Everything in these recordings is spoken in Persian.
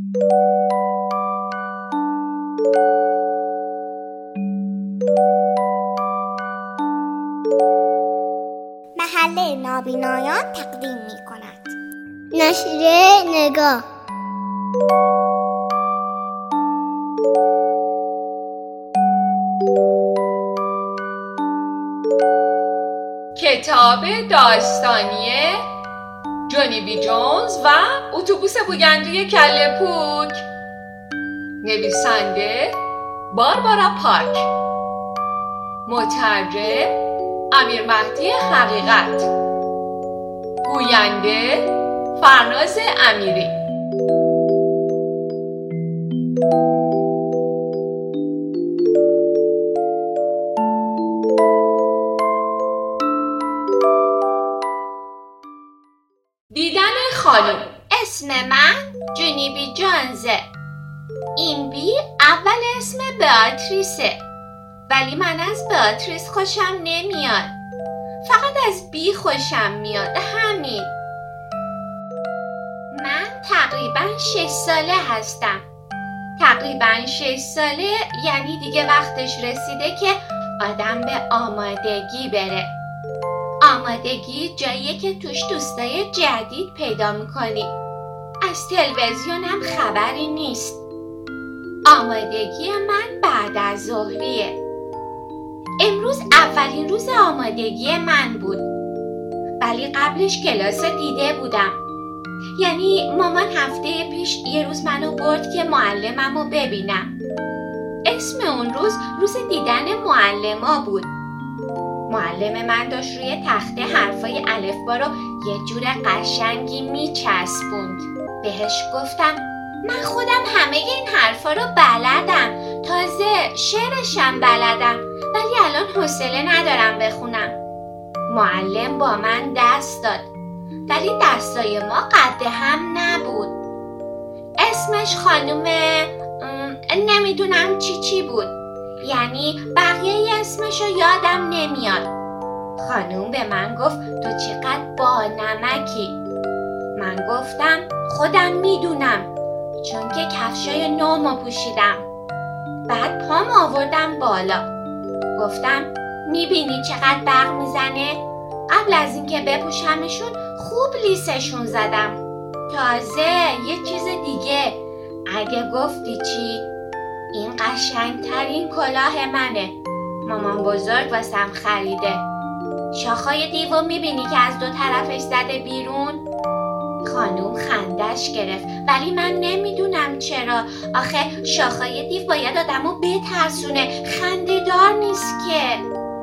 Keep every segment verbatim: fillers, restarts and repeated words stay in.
محله نابینایان تقدیم می کند. نشریه نگاه. کتاب داستانی جونی بی جونز و اتوبوس بوگندی کله پوک، نویسنده باربارا پاک، مترجم امیر مهدی حقیقت، گوینده فرناز امیری. دیدن خانم. اسم من جونی بی جونزه. این بی اول اسم بیاتریسه، ولی من از بیاتریس خوشم نمیاد، فقط از بی خوشم میاد، همین. من تقریبا شش ساله هستم. تقریبا شش ساله یعنی دیگه وقتش رسیده که آدم به آمادگی بره. آمادگی جاییه که توش دوستای جدید پیدا میکنی. از تلویزیونم خبری نیست. آمادگی من بعد از ظهریه. امروز اولین روز آمادگی من بود، ولی قبلش کلاس دیده بودم. یعنی مامان هفته پیش یه روز منو برد که معلممو ببینم. اسم اون روز روز دیدن معلما بود. معلم من داشت روی تخته حرفای الفبا رو یه جور قشنگی میچسبوند. بهش گفتم من خودم همه این حرفا رو بلدم، تازه شعرشم بلدم، ولی الان حوصله ندارم بخونم. معلم با من دست داد، ولی دستای ما قد هم نبود. اسمش خانم نمیدونم چی چی بود، یعنی بقیه اسمشو یادم نمیاد. خانم به من گفت تو چقدر با نمکی. من گفتم خودم میدونم، چون که کفشای نومو پوشیدم. بعد پام آوردم بالا. گفتم میبینی چقدر برق میزنه؟ قبل از اینکه بپوشمشون خوب لیسشون زدم. تازه یه چیز دیگه، اگه گفتی چی؟ این قشنگترین کلاه منه، مامان بزرگ واسم خریده. شاخای دیوو میبینی که از دو طرفش زده بیرون؟ خانوم خندش گرفت، ولی من نمیدونم چرا. آخه شاخای دیو باید آدمو بترسونه، خنده دار نیست که.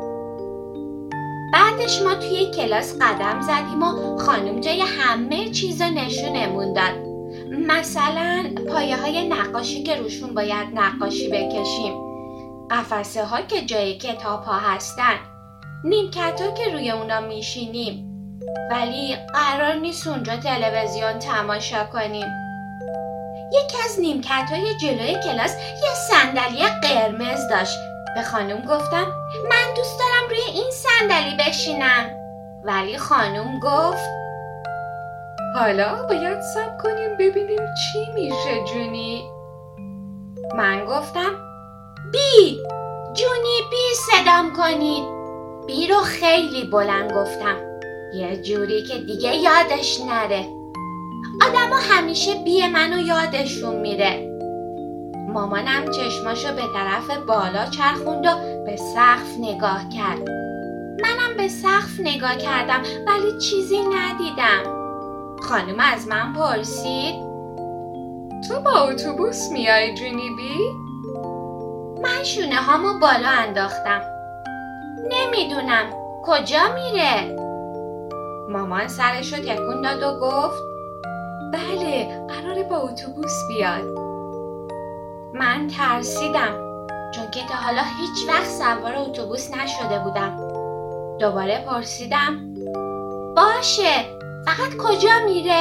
بعدش ما توی کلاس قدم زدیم و خانوم جای همه چیزو نشونمون داد. مثلا پایه های نقاشی که روشون باید نقاشی بکشیم، قفسه ها که جای کتاب ها هستن، نیمکت ها که روی اونا میشینیم، ولی قرار نیست اونجا تلویزیون تماشا کنیم. یکی از نیمکت های جلوی کلاس یه صندلی قرمز داشت. به خانم گفتم من دوست دارم روی این صندلی بشینم، ولی خانم گفت حالا باید صبر کنیم ببینیم چی میشه جونی. من گفتم بی، جونی بی صدام کنید. بی رو خیلی بلند گفتم، یه جوری که دیگه یادش نره. آدم ها همیشه بی منو یادشون میره. مامانم چشماشو به طرف بالا چرخوند و به سقف نگاه کرد. منم به سقف نگاه کردم، ولی چیزی ندیدم. خانم از من پرسید تو با اتوبوس میای جونی بی؟ من شونه هامو بالا انداختم. نمیدونم کجا میره. مامان سرشو تکون داد و گفت بله قراره با اتوبوس بیاد. من ترسیدم، چون که تا حالا هیچ وقت سوار اتوبوس نشده بودم. دوباره پرسیدم باشه، فقط کجا میره؟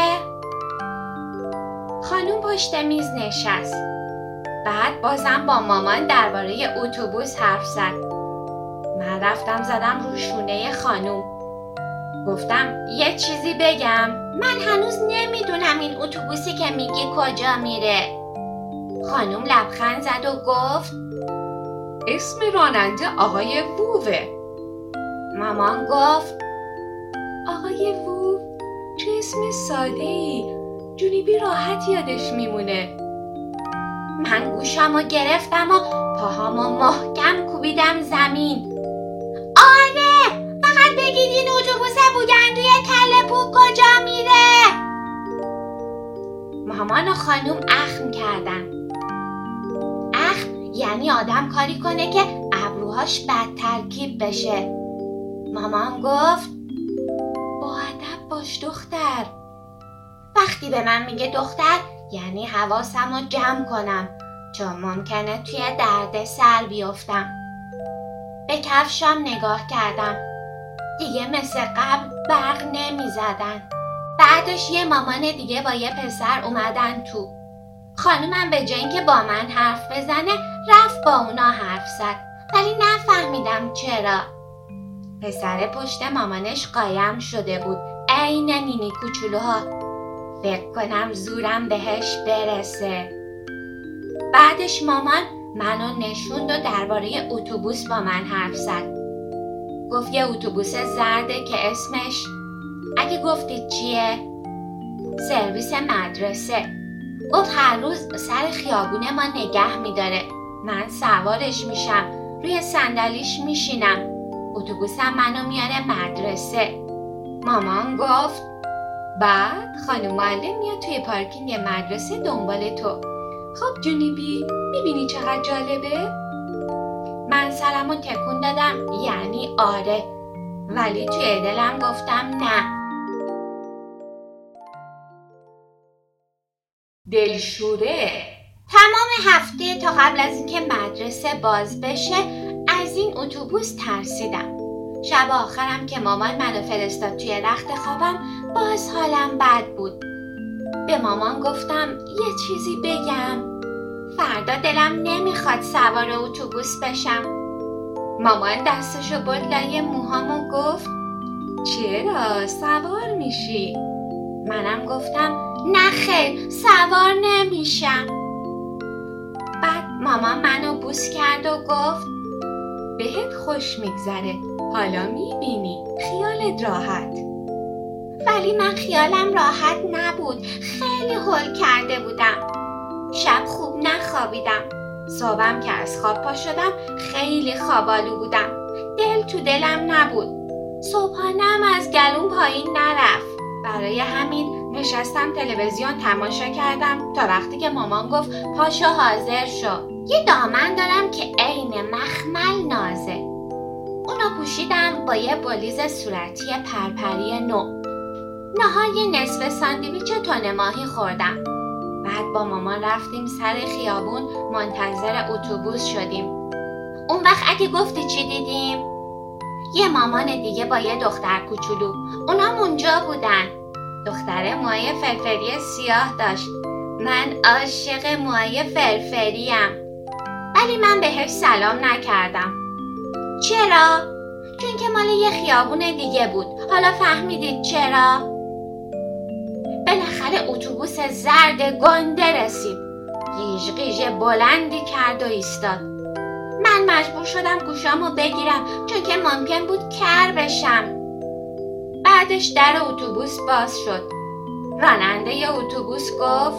خانوم پشت میز نشست. بعد بازم با مامان درباره اتوبوس حرف زد. من رفتم زدم رو شونه خانوم. گفتم یه چیزی بگم. من هنوز نمیدونم این اتوبوسی که میگی کجا میره. خانم لبخند زد و گفت اسم راننده آقای ووه. مامان گفت آقای وو، چه اسم ساده‌ای، جونیبی راحت یادش میمونه. من گوشامو گرفتم و پاهامو محکم کوبیدم زمین. آره، فقط بگید این اتوبوس بوگندوی کله پوک کجا میره. مامان و خانوم اخم کردن. اخم یعنی آدم کاری کنه که ابروهاش بد ترکیب بشه. مامان گفت با ادب باش دختر. وقتی به من میگه دختر یعنی حواسمو جمع کنم، چون ممکنه توی درد سر بیفتم. به کفشام نگاه کردم. دیگه مثل قبل برق نمی زدن. بعدش یه مامان دیگه با یه پسر اومدن تو. خانومم به جای اینکه با من حرف بزنه رفت با اونا حرف زد، ولی نفهمیدم چرا. پسر پشت مامانش قایم شده بود، عین نینی کوچولوها. فکر کنم زورم بهش برسه. بعدش مامان منو نشوند و درباره اتوبوس با من حرف زد. گفت یه اتوبوس زرده که اسمش، اگه گفتید چیه؟ سرویس مدرسه. گفت هر روز سر خیابون ما نگه میداره. من سوارش میشم، روی صندلیش میشینم. اتوبوسم منو میاره مدرسه. مامان گفت بعد خانم معلم میاد توی پارکینگ مدرسه دنبال تو. خب جونیبی، میبینی چقدر جالبه؟ من سرمو تکون دادم یعنی آره، ولی توی دلم گفتم نه. دلشوره. تمام هفته تا قبل از اینکه مدرسه باز بشه از این اتوبوس ترسیدم. شب آخرم که مامان منو فرستاد توی رخت خوابم باز حالم بد بود. به مامان گفتم یه چیزی بگم. فردا دلم نمیخواد سوار اتوبوس بشم. مامان دستشو برد لای موهام و گفت چرا؟ سوار میشی. منم گفتم نه خیر، سوار نمیشم. بعد مامان منو بوس کرد و گفت بهت خوش میگذره، حالا میبینی، خیالت راحت. ولی من خیالم راحت نبود، خیلی هول کرده بودم. شب خوب نخوابیدم. صبحم که از خواب پا شدم خیلی خوابالو بودم. دل تو دلم نبود. صبحانه‌ام از گلوم پایین نرفت. برای همین نشستم تلویزیون تماشا کردم تا وقتی که مامان گفت پاشو حاضر شو. یه دامن دارم که عین مخمل نازه. اونو پوشیدم با یه بلیز صورتی پرپری نو. نهار یه نصف ساندویچ تن ماهی خوردم. بعد با مامان رفتیم سر خیابون منتظر اتوبوس شدیم. اون وقت اگه گفتی چی دیدیم؟ یه مامان دیگه با یه دختر کوچولو. اونام اونجا بودن. دختره موهای فرفری سیاه داشت. من عاشق موهای فرفریم. ولی من بهش سلام نکردم. چرا؟ چون که مال یه خیابون دیگه بود. حالا فهمیدید چرا؟ بالاخره اتوبوس زرد گنده رسید. قیژ قیژ بلندی کرد و ایستاد. من مجبور شدم گوشامو بگیرم چون که ممکن بود کر بشم. بعدش در اتوبوس باز شد. راننده اتوبوس گفت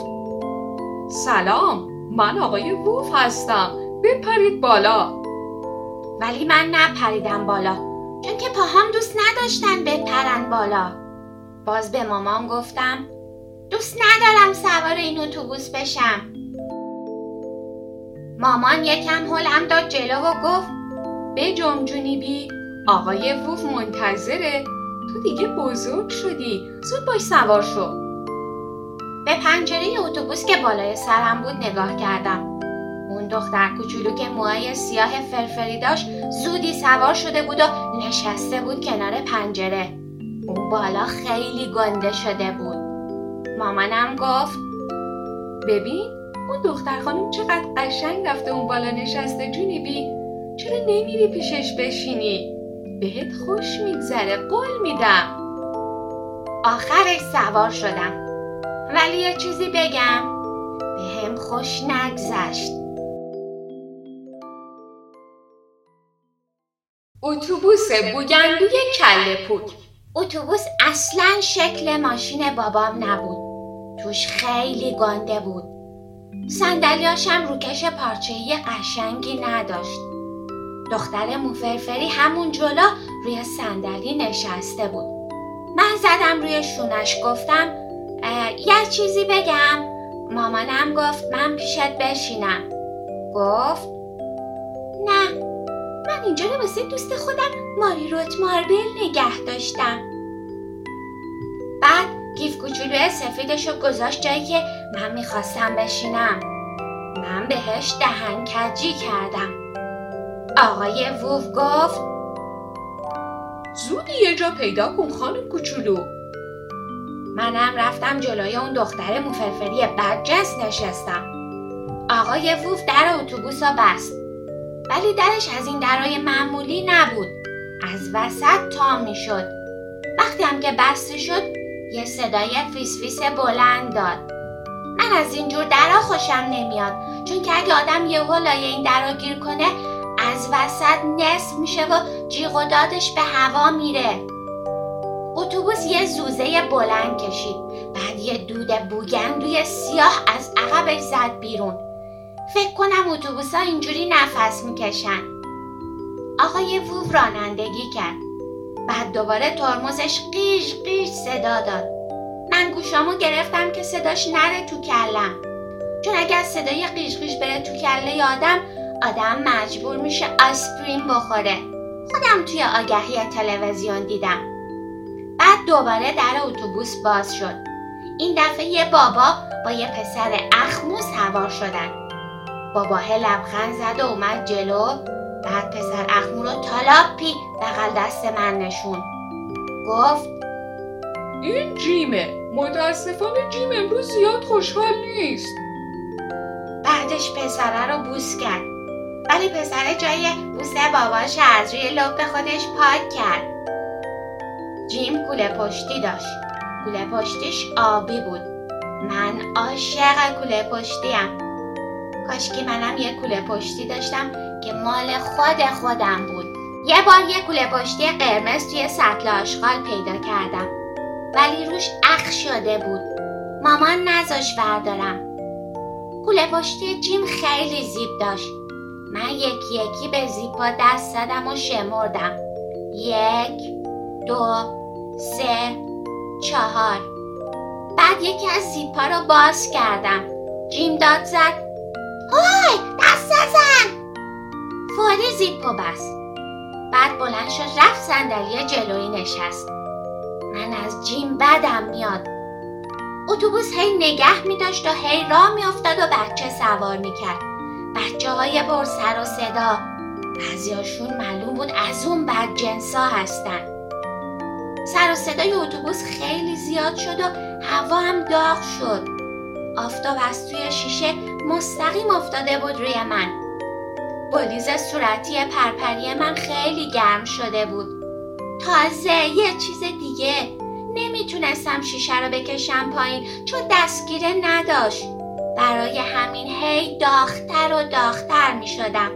سلام، من آقای ووف هستم، بپرید بالا. ولی من نپریدم بالا چون که پاهام دوست نداشتن بپرن بالا. باز به مامان گفتم دوست ندارم سوار این اتوبوس بشم. مامان یکم هلم داد جلو و گفت بجم جونیبی، آقای ووف منتظره. تو دیگه بزرگ شدی، زود باش سوار شو. به پنجره اتوبوس که بالای سرم بود نگاه کردم. اون دختر کوچولو که موهای سیاه فرفری داشت زودی سوار شده بود و نشسته بود کنار پنجره. اون بالا خیلی گنده شده بود. مامانم گفت ببین اون دختر خانم چقدر قشنگ رفته اون بالا نشسته جونیبی، چرا نمیری پیشش بشینی؟ بهت خوش میگذره، قول میدم. آخرش سوار شدم. ولی یه چیزی بگم، به هم خوش نگذشت. اتوبوس بوگندوی کله پوک. اتوبوس اصلاً شکل ماشین بابام نبود. توش خیلی گنده بود. صندلیاشم روکش پارچه‌ای قشنگی نداشت. دختر موفرفری همون جلو روی صندلی نشسته بود. من زدم روی شونش، گفتم یه چیزی بگم. مامانم گفت من پیشت بشینم. گفت نه، من اینجا رو واسه دوست خودم ماری روت ماربل نگه داشتم. بعد گیف کوچولوی سفیدشو گذاشت جایی که من میخواستم بشینم. من بهش دهنکجی کردم. آقای ووف گفت زودی یه جا پیدا کن خانم کوچولو. منم رفتم جلوی اون دختر موفرفری بدجنس نشستم. آقای ووف در اتوبوس رو بست. ولی درش از این درای معمولی نبود. از وسط تا می شد. وقتی هم که بسته شد یه صدای فیس فیس بلند داد. من از اینجور درا خوشم نمیاد، چون که اگه آدم یهو لای این درا گیر کنه از وسط نصف میشه و جیغ و دادش به هوا میره. اتوبوس یه زوزه بلند کشید. بعد یه دود بوگندوی سیاه از عقبش زد بیرون. فکر کنم اتوبوس‌ها اینجوری نفس میکشن. آقای ووف رانندگی کرد. بعد دوباره ترمزش قیش قیش صدا داد. من گوشامو گرفتم که صداش نره تو کلم، چون اگر صدای قیش قیش بره تو کله آدم، آدم مجبور میشه آسپرین بخوره. خودم توی آگهی تلویزیون دیدم. بعد دوباره در اتوبوس باز شد. این دفعه یه بابا با یه پسر اخمو سوار شدن. بابا لبخند زد و اومد جلو. بعد پسر اخمو رو تالاپی بغل دست من نشون. گفت این جیمه. متاسفانه جیم امروز زیاد خوشحال نیست. بعدش پسره رو بوس کرد. ولی پسره جای بوس باباش از روی لپ خودش پاک کرد. جیم کوله پشتی داشت. کوله پشتیش آبی بود. من عاشق کوله پشتیم. کاش که منم یه کوله پشتی داشتم که مال خود خودم بود. یه بار یه کوله پشتی قرمز توی سطل آشغال پیدا کردم، ولی روش اخ شده بود. مامان نذاشت بردارم. کوله پشتی جیم خیلی زیپ داشت. من یکی یکی به زیپا دست زدم و شمردم. یک، دو، سه، چهار. بعد یکی از زیپا رو باز کردم. جیم داد زد های دست نزن. فوری زیپو بست. بعد بلند شد رفت صندلی جلویی نشست. من از جیم بدم میاد. اتوبوس هی نگه می داشت و هی راه می افتاد و بچه سوار می کرد. بچه های پر سر و صدا. بعضیاشون معلوم بود از اون بدجنسا هستن. سر و صدای اتوبوس خیلی زیاد شد و هوا هم داغ شد. آفتاب از توی شیشه مستقیم افتاده بود روی من. بلیز صورتی پرپری من خیلی گرم شده بود. تازه یه چیز دیگه، نمیتونستم شیشه رو بکشم پایین چون دستگیره نداشت. برای همین هی داغتر و داغتر میشدم.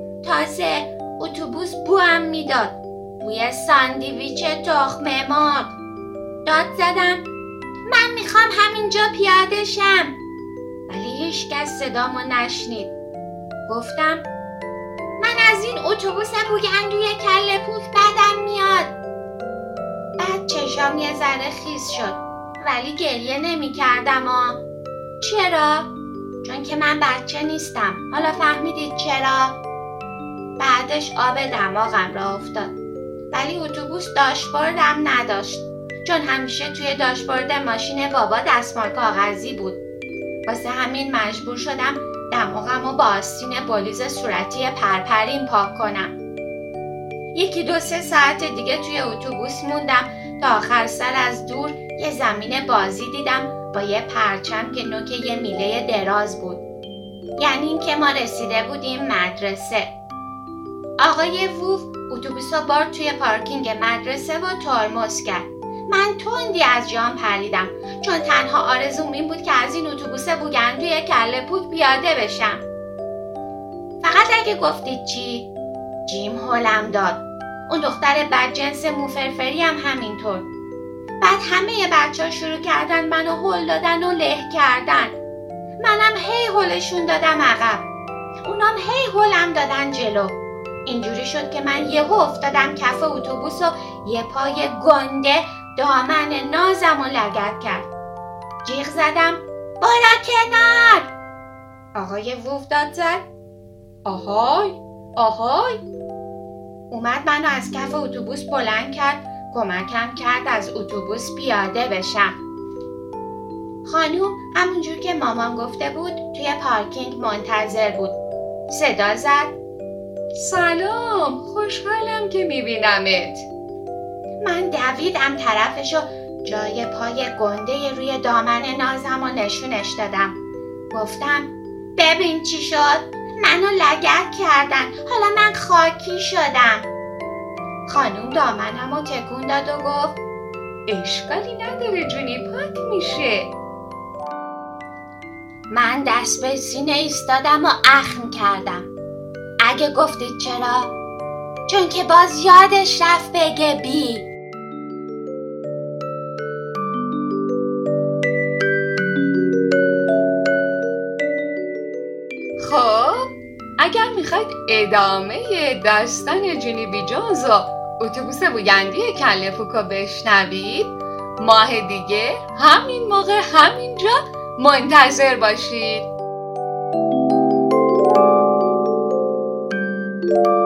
تازه اتوبوس بوام میداد. بوی ساندویچ تخم مرغ. داد زدم من میخوام همینجا پیاده شم، ولی هیچ کس صدامو نشنید. گفتم من از این اتوبوس بوگندوی کله پوک بدم میاد. بعد چشام یه ذره خیس شد، ولی گریه نمی کردم ها. چرا؟ چون که من بچه نیستم. حالا فهمیدید چرا؟ بعدش آب دماغم را افتاد، ولی اتوبوس داشبوردم نداشت، چون همیشه توی داشبورد ماشین بابا دستمال کاغذی بود. واسه همین مجبور شدم دماغمو با آستین بلیز صورتی پرپریم پاک کنم. یکی دو سه ساعت دیگه توی اتوبوس موندم تا آخر سر از دور یه زمین بازی دیدم با یه پرچم که نوک یه میله دراز بود. یعنی این که ما رسیده بودیم مدرسه. آقای ووف اتوبوس رو بارد توی پارکینگ مدرسه و ترمز کرد. من تندی از جام پریدم چون تنها آرزوم این بود که از این اتوبوس بوگندوی کله پوک پیاده بشم. فقط اگه گفتید چی؟ جیم هلم داد. اون دختر بدجنس موفرفری هم همینطور. بعد همه بچه ها شروع کردن منو هل دادن و له کردن. منم هی هلشون دادم عقب. اونام هی هلم دادن جلو. اینجوری شد که من یهو افتادم کف اتوبوس و یه پای گنده دامن نازم و لگد کرد. جیغ زدم برو کنار. آقای ووف داد زد آهای آهای. اومد منو از کف اتوبوس بلند کرد، کمکم کرد از اتوبوس پیاده بشم. خانوم همونجور که مامان گفته بود توی پارکینگ منتظر بود. صدا زد سلام، خوشحالم که میبینمت. من دویدم طرفشو جای پای گنده روی دامن نازم و نشونش دادم. گفتم ببین چی شد؟ منو لگد کردن، حالا من خاکی شدم. خانوم دامنمو تکون داد و گفت اشکالی نداره جونی، پاک میشه. من دست به سینه ایستادم و اخم کردم. اگه گفتید چرا؟ چون که باز یادش رفت بگه بی. خب اگر میخواید ادامه داستان جونی بی جونز و اتوبوس بوگندی کله پوکو بشنوید، ماه دیگه همین موقع همینجا منتظر باشید.